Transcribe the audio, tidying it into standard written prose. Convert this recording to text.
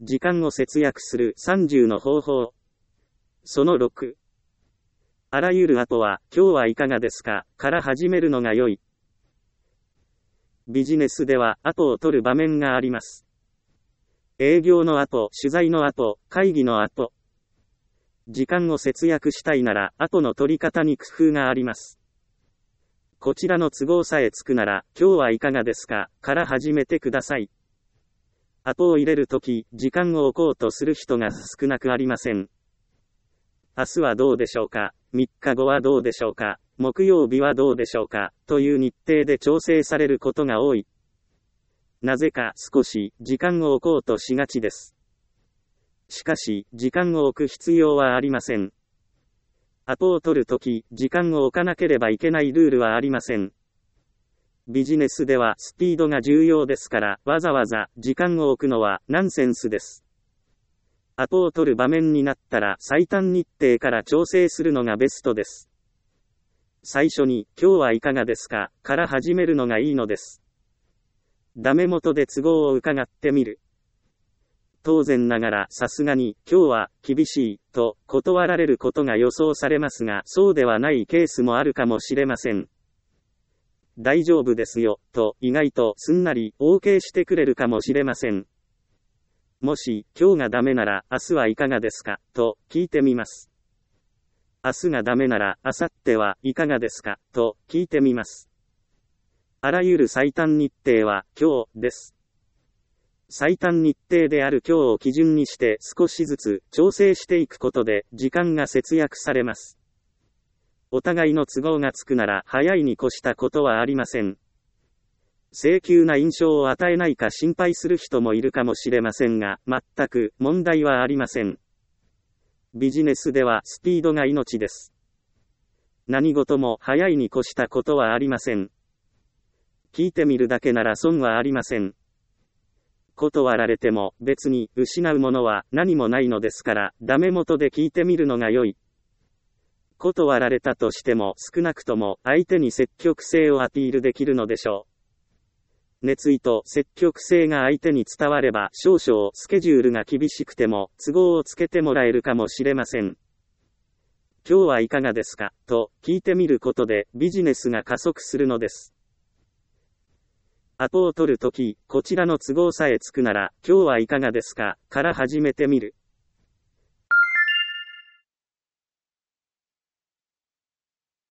時間を節約する30の方法。その6。あらゆる後は、今日はいかがですかから始めるのが良い。ビジネスでは後を取る場面があります。営業の後、取材の後、会議の後。時間を節約したいなら、後の取り方に工夫があります。こちらの都合さえつくなら、今日はいかがですかから始めてください。後を入れるとき、時間を置こうとする人が少なくありません。明日はどうでしょうか、3日後はどうでしょうか、木曜日はどうでしょうか、という日程で調整されることが多い。なぜか少し時間を置こうとしがちです。しかし、時間を置く必要はありません。後を取るとき、時間を置かなければいけないルールはありません。ビジネスではスピードが重要ですから、わざわざ時間を置くのはナンセンスです。後を取る場面になったら最短日程から調整するのがベストです。最初に、今日はいかがですかから始めるのがいいのです。ダメ元で都合を伺ってみる。当然ながらさすがに今日は厳しいと断られることが予想されますが、そうではないケースもあるかもしれません。大丈夫ですよと意外とすんなり OK してくれるかもしれません。もし今日がダメなら明日はいかがですかと聞いてみます。明日がダメなら明後日はいかがですかと聞いてみます。あらゆる最短日程は今日です。最短日程である今日を基準にして少しずつ調整していくことで時間が節約されます。お互いの都合がつくなら早いに越したことはありません。請求な印象を与えないか心配する人もいるかもしれませんが、全く問題はありません。ビジネスではスピードが命です。何事も早いに越したことはありません。聞いてみるだけなら損はありません。断られても別に失うものは何もないのですから、ダメ元で聞いてみるのが良い。断られたとしても少なくとも相手に積極性をアピールできるのでしょう。熱意と積極性が相手に伝われば少々スケジュールが厳しくても都合をつけてもらえるかもしれません。今日はいかがですかと聞いてみることでビジネスが加速するのです。後を取るとき、こちらの都合さえつくなら、今日はいかがですかから始めてみる。